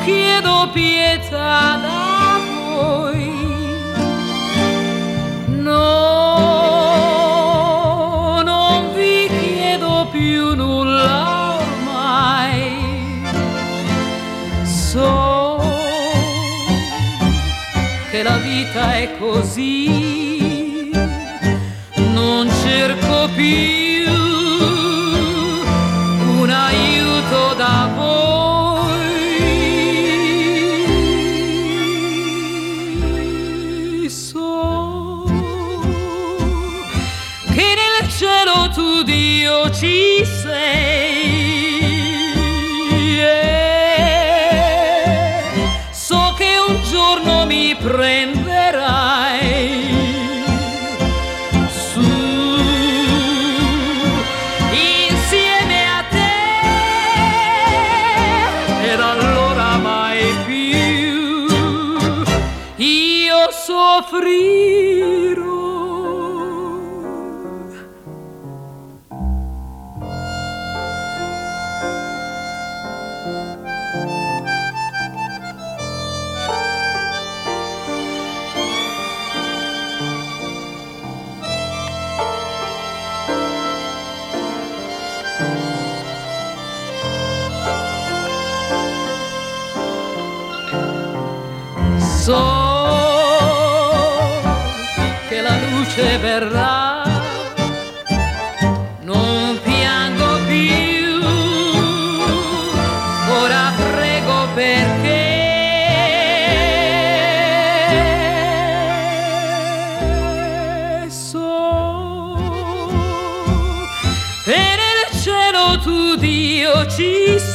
chiedo pietà da voi. No, non vi chiedo più nulla ormai. So che la vita è così, non cerco più un aiuto da voi. So che nel cielo tu Dio ci sei, so che un giorno mi prenderai su insieme a te, ed allora mai più io soffrirò. So che la luce verrà, non piango più, ora prego perché so che nel cielo tu Dio ci sei.